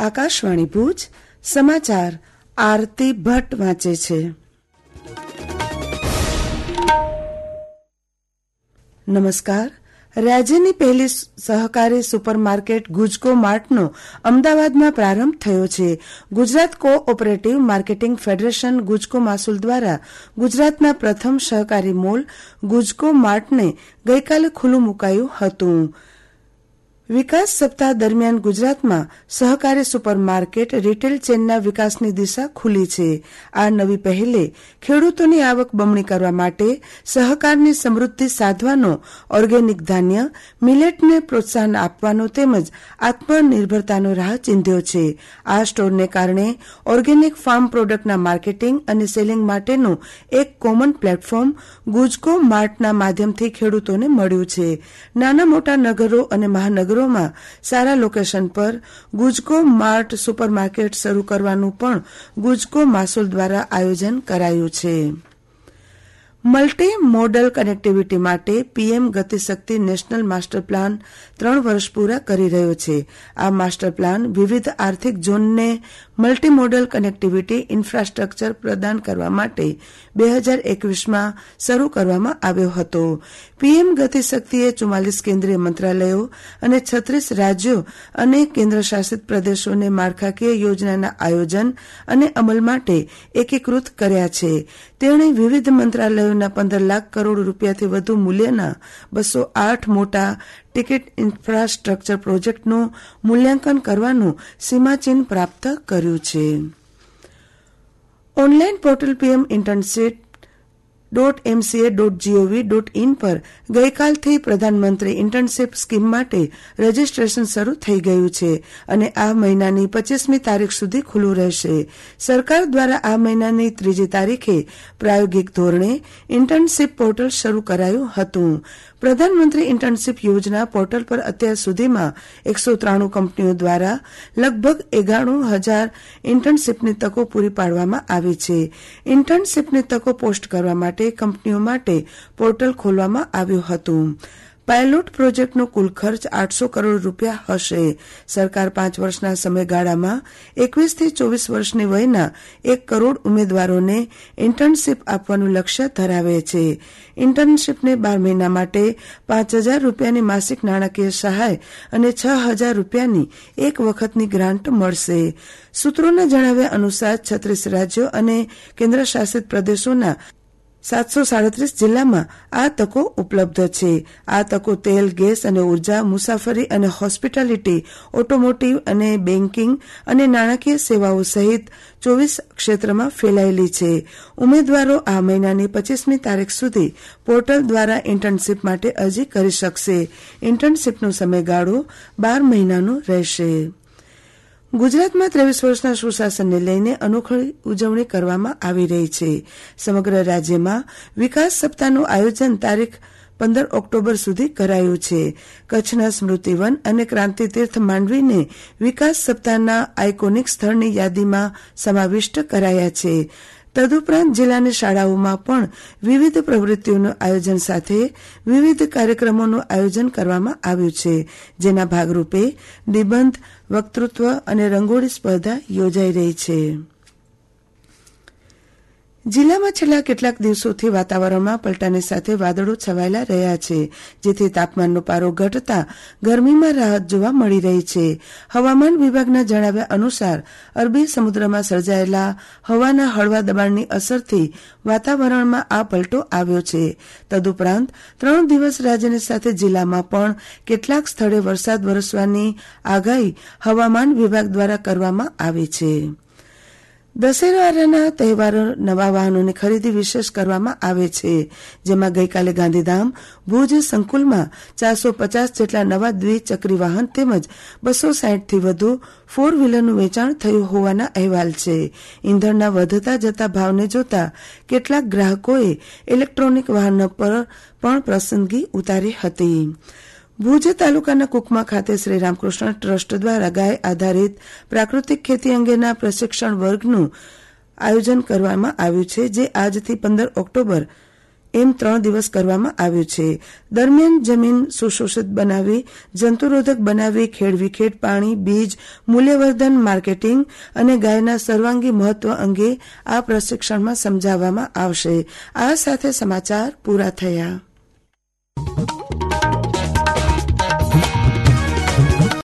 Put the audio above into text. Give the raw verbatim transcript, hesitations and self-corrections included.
આકાશવાણી ભુજ સમાચાર આરતી ભટ્ટ વાંચે છે. નમસ્કાર. રાજ્યની પહેલી સહકારી સુપરમાર્કેટ ગુજકો માર્ટનો અમદાવાદમાં પ્રારંભ થયો છે. Gujarat cooperative marketing federation Gujcomasol દ્વારા ગુજરાતના પ્રથમ સહકારી મોલ ગુજકો માર્ટને ગઈકાલે ખુલ્લું મુકાયું હતું. વિકાસ સપ્તાહ દરમિયાન ગુજરાતમાં સહકારી સુપરમાર્કેટ રિટેલ ચેનના વિકાસની દિશા ખુલી છે. આ નવી પહેલે ખેડૂતોની આવક બમણી કરવા માટે સહકારની સમૃદ્ધિ સાધવાનો, ઓર્ગેનિક ધાન્ય, મિલેટને પ્રોત્સાહન આપવાનો તેમજ આત્મનિર્ભરતાનો રાહ ચીંધ્યો છે. આ સ્ટોરને કારણે ઓર્ગેનિક ફાર્મ પ્રોડક્ટના માર્કેટિંગ અને સેલિંગ માટેનું એક કોમન પ્લેટફોર્મ ગુજકો માર્ટના માધ્યમથી ખેડૂતોને મળ્યું છે. નાના મોટા નગરો અને મહાનગરો માં સારા લોકેશન પર ગુજકો માર્ટ સુપરમાર્કેટ શરૂ કરવાનું પણ ગુજકો માસુલ દ્વારા આયોજન કરાયું છે. મલ્ટી મોડલ કનેક્ટિવિટી માટે PM Gatishakti national master plan ત્રણ વર્ષ પૂરા કરી રહ્યો છે. આ માસ્ટર પ્લાન વિવિધ આર્થિક ઝોનને મલ્ટી મોડલ કનેક્ટિવિટી ઇન્ફ્રાસ્ટ્રક્ચર પ્રદાન કરવા માટે બે હજાર એકવીસમાં શરૂ કરવામાં આવ્યો હતો. પીએમ ગતિશક્તિએ ચુમ્માલીસ કેન્દ્રીય મંત્રાલયો અને છત્રીસ રાજ્યો અને કેન્દ્રશાસિત પ્રદેશોને માળખાકીય યોજનાના આયોજન અને અમલ માટે એકીકૃત કર્યા છે. તેણે વિવિધ મંત્રાલયોના પંદર લાખ કરોડ રૂપિયાથી વધુ મૂલ્યના બસો આઠ મોટા ટિકિટ ઇન્ફ્રાસ્ટ્રક્ચર પ્રોજેક્ટનું મૂલ્યાંકન કરવાનું સીમાચિહ્ન પ્રાપ્ત કર્યું છે. Online portal PM internship dot MCA dot G O V dot in પર ગઈકાલથી પ્રધાનમંત્રી ઇન્ટર્નશીપ સ્કીમ માટે રજીસ્ટ્રેશન શરૂ થઈ ગયું છે અને આ મહિનાની પચીસમી તારીખ સુધી ખુલ્લું રહેશે. સરકાર દ્વારા આ મહિનાની ત્રીજી તારીખે પ્રાયોગિક ધોરણે ઇન્ટર્નશીપ પોર્ટલ શરૂ કરાયું હતું. પ્રધાનમંત્રી ઇન્ટર્નશીપ યોજના પોર્ટલ પર અત્યાર સુધીમાં એકસો ત્રાણું કંપનીઓ દ્વારા લગભગ એગાણું હજાર ઇન્ટર્નશીપની તકો પૂરી પાડવામાં આવી છે. ઇન્ટર્નશીપની તકો પોસ્ટ કરવા માટે કંપનીઓ માટે પોર્ટલ ખોલવામાં આવ્યું હતું. પાયલોટ પ્રોજેક્ટનો કુલ ખર્ચ આઠસો કરોડ રૂપિયા હશે. સરકાર પાંચ વર્ષના સમયગાળામાં એકવીસથી ચોવીસ વર્ષની વયના એક કરોડ ઉમેદવારોને ઇન્ટર્નશીપ આપવાનું લક્ષ્ય ધરાવે છે. ઇન્ટર્નશીપને બાર મહિના માટે પાંચ હજાર રૂપિયાની માસિક નાણાકીય સહાય અને છ હજાર રૂપિયાની એક વખતની ગ્રાન્ટ મળશે. સૂત્રોના જણાવ્યા અનુસાર છત્રીસ રાજ્યો અને કેન્દ્રશાસિત પ્રદેશોના સાતસો સાડત્રીસ જિલ્લામાં આ તકો ઉપલબ્ધ છે. આ તકો તેલ, ગેસ અને ઉર્જા, મુસાફરી અને હોસ્પિટાલિટી, ઓટોમોટિવ અને બેન્કિંગ અને નાણાકીય સેવાઓ સહિત ચોવીસ ક્ષેત્રમાં ફેલાયેલી છે. ઉમેદવારો આ મહિનાની પચીસમી તારીખ સુધી પોર્ટલ દ્વારા ઇન્ટર્નશીપ માટે અરજી કરી શકશે. ઇન્ટર્નશીપનો સમયગાળો બાર મહિનાનો રહેશે. ગુજરાતમાં ત્રેવીસ વર્ષના સુશાસનને લઈને અનોખી ઉજવણી કરવામાં આવી રહી છે. સમગ્ર રાજ્યમાં વિકાસ સપ્તાહનું આયોજન તારીખ પંદર ઓક્ટોબર સુધી કરાયું છે. કચ્છના સ્મૃતિવન અને ક્રાંતિતીર્થ માંડવીને વિકાસ સપ્તાહના આઇકોનિક સ્થળની યાદીમાં સમાવિષ્ટ કરાયા છે. તદુપરાંત જિલ્લાની શાળાઓમાં પણ વિવિધ પ્રવૃત્તિઓનું આયોજન સાથે વિવિધ કાર્યક્રમોનું આયોજન કરવામાં આવ્યું છે. જેના ભાગરૂપે નિબંધ, વક્તૃત્વ અને રંગોળી સ્પર્ધા યોજાઈ રહી છે. જિલ્લામાં છેલ્લા કેટલાક દિવસોથી વાતાવરણમાં પલટાની સાથે વાદળો છવાયેલા રહ્યા છે, જેથી તાપમાનનો પારો ઘટતા ગરમીમાં રાહત જોવા મળી રહી છે. હવામાન વિભાગના જણાવ્યા અનુસાર અરબી સમુદ્રમાં સર્જાયેલા હવાના હળવા દબાણની અસરથી વાતાવરણમાં આ પલટો આવ્યો છે. તદુપરાંત ત્રણ દિવસ રાજ્યની સાથે જિલ્લામાં પણ કેટલાક સ્થળે વરસાદ વરસવાની આગાહી હવામાન વિભાગ દ્વારા કરવામાં આવી છે. દશેરાના તહેવારો નવા વાહનોની ખરીદી વિશેષ કરવામાં આવે છે, જેમાં ગઈકાલે ગાંધીધામ ભુજ સંકુલમાં ચારસો પચાસ જેટલા નવા દ્વિચક્રી વાહન તેમજ બસો સાહીઠથી વધુ ફોર વ્હીલરનું વેચાણ થયું હોવાના અહેવાલ છે. ઈંધણના વધતા જતા ભાવને જોતા કેટલાક ગ્રાહકોએ ઇલેક્ટ્રોનિક વાહનો પર પણ પસંદગી ઉતારી હતી. ભુજ તાલુકાના કુકમા ખાતે શ્રી રામકૃષ્ણ ટ્રસ્ટ દ્વારા ગાય આધારિત પ્રાકૃતિક ખેતી અંગેના પ્રશિક્ષણ વર્ગનું આયોજન કરવામાં આવ્યું છે, જે આજથી પંદર ઓક્ટોબર એમ ત્રણ દિવસ કરવામાં આવ્યું છે. દરમિયાન જમીન સુશોષિત બનાવવી, જંતુરોધક બનાવવી, ખેડવિખેડ, પાણી, બીજ, મૂલ્યવર્ધન, માર્કેટિંગ અને ગાયના સર્વાંગી મહત્વ અંગે આ પ્રશિક્ષણમાં સમજાવવામાં આવશે. આ સાથે સમાચાર પૂરા થયા.